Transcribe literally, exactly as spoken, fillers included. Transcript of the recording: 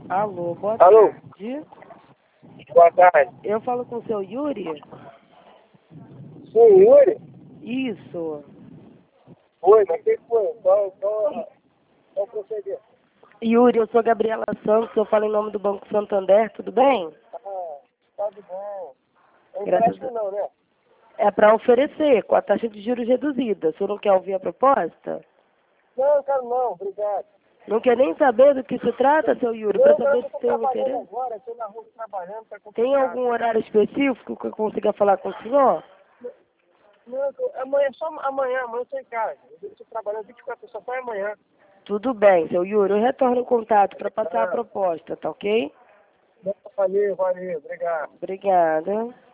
Alô, boa Alô? tarde. Boa tarde. Eu falo com o seu Yuri? Sim, Yuri? Isso. Oi, mas quem foi? Qual, qual, qual proceder? Yuri, eu sou Gabriela Santos, eu falo em nome do Banco Santander, tudo bem? Ah, tá de bom. É Graças empréstimo não, né? É para oferecer, com a taxa de juros reduzida. O senhor não quer ouvir a proposta? Não, cara, não, obrigado. Não quer nem saber do que se trata, seu Yuri, para Não, cara, saber eu se tô tem algum trabalhando interesse? agora, estou na rua trabalhando, tá complicado. Tem algum horário específico que eu consiga falar com o senhor? Não, eu- amanhã, só amanhã, amanhã eu tô em casa. Eu estou trabalhando vinte e quatro horas, só foi amanhã. Tudo bem, seu Yuri, eu retorno o contato para passar a Ah, proposta, tá ok? valeu, valeu, obrigado. Obrigada.